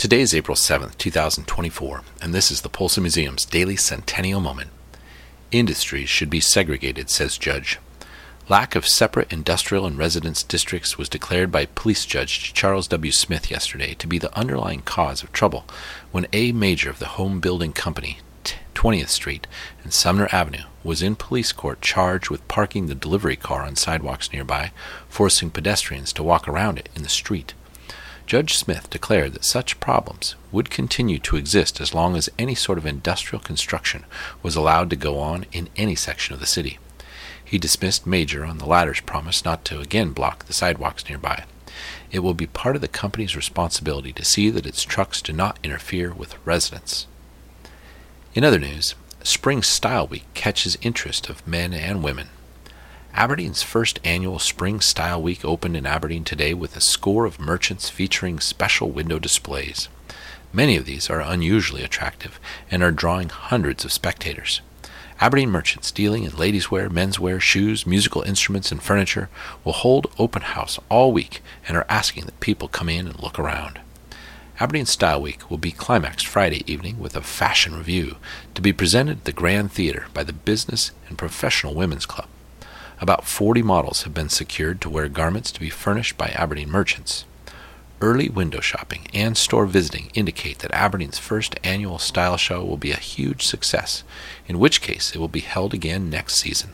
Today is April 7th, 2024, and this is the Polson Museum's Daily Centennial Moment. Industries should be segregated, says judge. Lack of separate industrial and residence districts was declared by Police Judge Charles W. Smith yesterday to be the underlying cause of trouble when a major of the home building company, 20th Street and Sumner Avenue, was in police court charged with parking the delivery car on sidewalks nearby, forcing pedestrians to walk around it in the street. Judge Smith declared that such problems would continue to exist as long as any sort of industrial construction was allowed to go on in any section of the city. He dismissed Major on the latter's promise not to again block the sidewalks nearby. It will be part of the company's responsibility to see that its trucks do not interfere with residents. In other news, Spring Style Week catches interest of men and women. Aberdeen's first annual Spring Style Week opened in Aberdeen today with a score of merchants featuring special window displays. Many of these are unusually attractive and are drawing hundreds of spectators. Aberdeen merchants dealing in ladies' wear, menswear, shoes, musical instruments, and furniture will hold open house all week and are asking that people come in and look around. Aberdeen Style Week will be climaxed Friday evening with a fashion review to be presented at the Grand Theatre by the Business and Professional Women's Club. About 40 models have been secured to wear garments to be furnished by Aberdeen merchants. Early window shopping and store visiting indicate that Aberdeen's first annual style show will be a huge success, in which case it will be held again next season.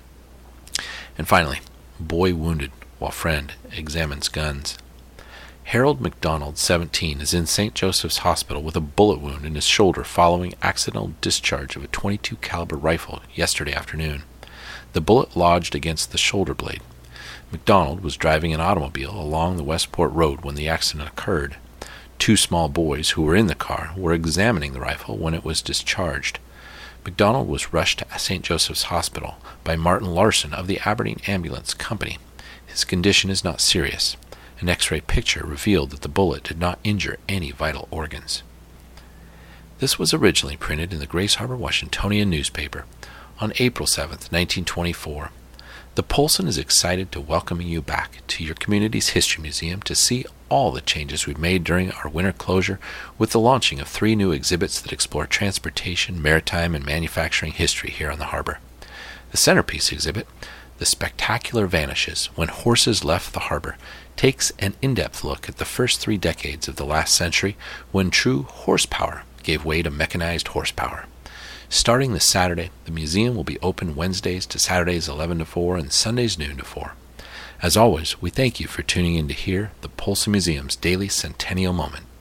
And finally, boy wounded while friend examines guns. Harold McDonald, 17, is in St. Joseph's Hospital with a bullet wound in his shoulder following accidental discharge of a .22 caliber rifle yesterday afternoon. The bullet lodged against the shoulder blade. McDonald was driving an automobile along the Westport Road when the accident occurred. Two small boys who were in the car were examining the rifle when it was discharged. McDonald was rushed to St. Joseph's Hospital by Martin Larson of the Aberdeen Ambulance Company. His condition is not serious. An X-ray picture revealed that the bullet did not injure any vital organs. This was originally printed in the Grace Harbor Washingtonian newspaper on April 7, 1924. The Polson is excited to welcome you back to your community's History Museum to see all the changes we've made during our winter closure with the launching of 3 new exhibits that explore transportation, maritime, and manufacturing history here on the harbor. The centerpiece exhibit, The Spectacular Vanishes When Horses Left the Harbor, takes an in-depth look at the first 3 decades of the last century when true horsepower gave way to mechanized horsepower. Starting this Saturday, the museum will be open Wednesdays to Saturdays 11 to 4 and Sundays noon to 4. As always, we thank you for tuning in to hear the Polson Museum's Daily Centennial Moment.